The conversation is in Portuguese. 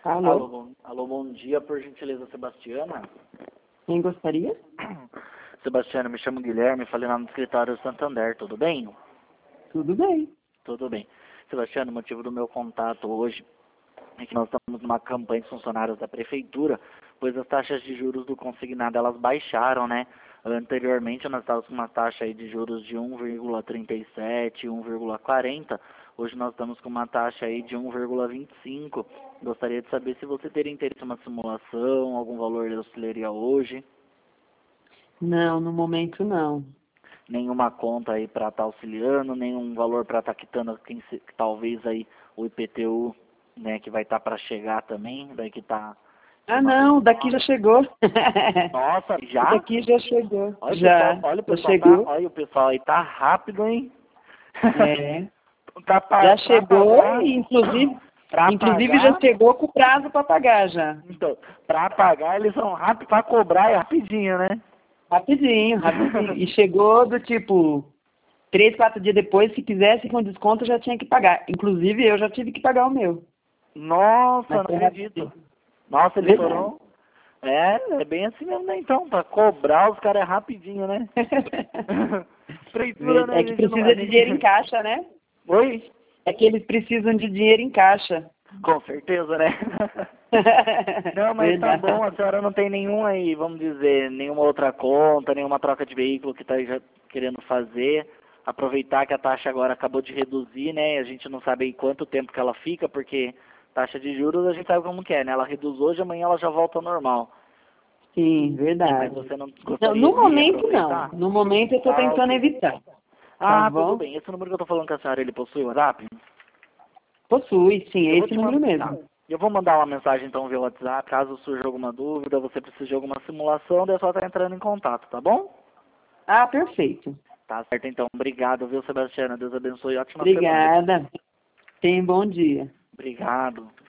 Alô? Alô, bom dia, por gentileza, Sebastiana. Quem gostaria? Sebastiana, me chamo Guilherme, falei lá no escritório Santander, tudo bem? Tudo bem. Tudo bem. Sebastiana, o motivo do meu contato hoje é que nós estamos numa campanha de funcionários da prefeitura, pois as taxas de juros do consignado, elas baixaram, né? Anteriormente nós estávamos com uma taxa aí de juros de 1,37, 1,40. Hoje nós estamos com uma taxa aí de 1,25. Gostaria de saber se você teria interesse em uma simulação, algum valor de auxiliaria hoje. Não, no momento não. Nenhuma conta aí para estar auxiliando, nenhum valor para estar quitando talvez aí o IPTU, né, que vai estar para chegar também, daí que tá. Ah, não, daqui já chegou. Nossa, já? Daqui já chegou. Olha Já. olha o Já pessoal chegou. olha o pessoal aí tá rápido, hein? É. Tá Já pra chegou pagar, e inclusive já pagar, chegou com o prazo para pagar já. então, para pagar eles são rápidos, para cobrar é rapidinho, né? Rapidinho, rapidinho. E chegou do tipo 3, 4 dias depois, se quisesse com desconto já tinha que pagar. Inclusive eu já tive que pagar o meu. Nossa, Mas não foi acredito. rapidinho. Nossa, eles Verdade. foram. É bem assim mesmo, né? Então, para cobrar os caras é rapidinho, né? Prefeitura, né? É que precisa de dinheiro em caixa, né? Oi? É que eles precisam de dinheiro em caixa. Com certeza, né? Não, mas tá Verdade. bom, a senhora não tem nenhum aí, vamos dizer, nenhuma outra conta, nenhuma troca de veículo que está já querendo fazer. Aproveitar que a taxa agora acabou de reduzir, né? A gente não sabe aí quanto tempo que ela fica, porque taxa de juros a gente sabe como que é, né? Ela reduz hoje, amanhã ela já volta ao normal. Sim, Mas verdade. você não Não, gostaria no de momento não. aproveitar? No momento eu estou Ah, tentando ok. evitar. Tá Ah, tudo bom? bem. Esse número que eu tô falando com a senhora, ele possui WhatsApp? Possui, sim, é Eu vou esse te número mandar. mesmo. Eu vou mandar uma mensagem então via WhatsApp, caso surja alguma dúvida, você precisa de alguma simulação, daí é só estar entrando em contato, tá bom? Ah, perfeito. Tá certo então. Obrigado, viu, Sebastiana? Deus abençoe. Ótima semana. Obrigada. Tenha um bom dia. Obrigado.